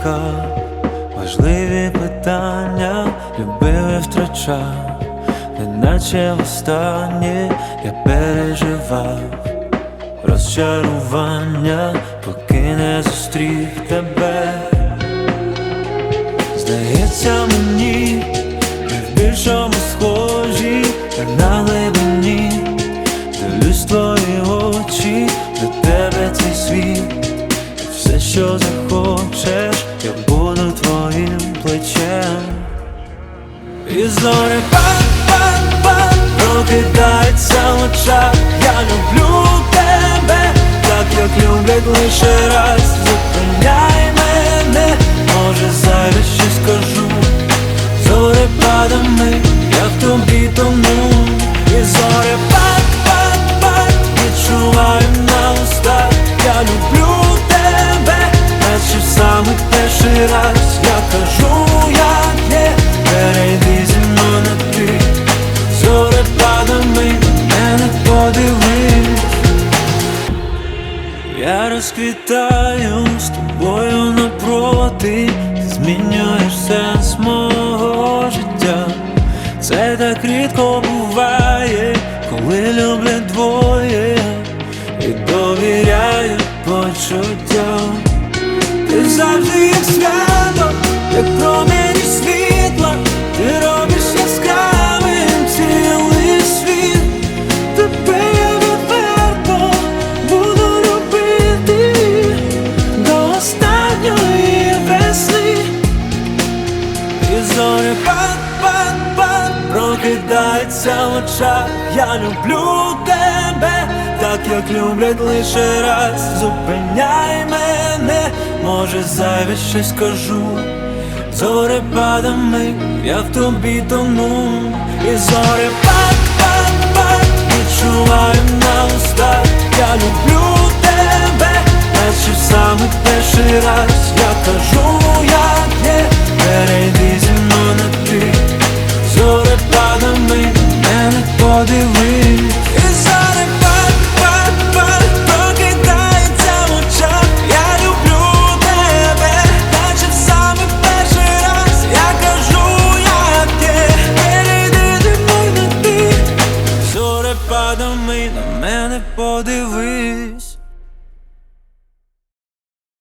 чекав, важливі питання любив і втрачав, неначе востаннє я переживав розчарування, поки не зустрів тебе. Здається мені, ми в більшому схожі, як на глибині. Дивлюсь в твої очі, до тебе цей світ. Все, що захочеш, я буду твоїм плечем. І зорі пак-пак-пак прокидаються в очах. Я люблю тебе, так як люблять лише раз. Зупиняй мене, може зайве щось скажу. Зорепадами я в тобі тону. І зорі пак-пак-пак відчуваю на устах. Я люблю тебе, наче в самий перший раз. Я кажу, як є, перейди зі мною на ти. Зорепадами мене подивись. Я розквітаю з тобою напроти. Ти змінюєш сенс мого життя. Це так рідко буває, коли люблять двоє і довіряють почуттям. Ти завжди як свято, як промені світла. Ти робиш яскравим цілий світ. Тебе я відверто буду любити до останньої весни. І зорі пак-пак-пак прокидаються в очах. Я люблю тебе, так як люблять лише раз. Зупиняй мене, може зайве щось скажу. Зорепадами я в тобі тону. І зорі пак-пак-пак відчуваю на устах. Я люблю тебе, наче в самий перший раз. Я кажу, я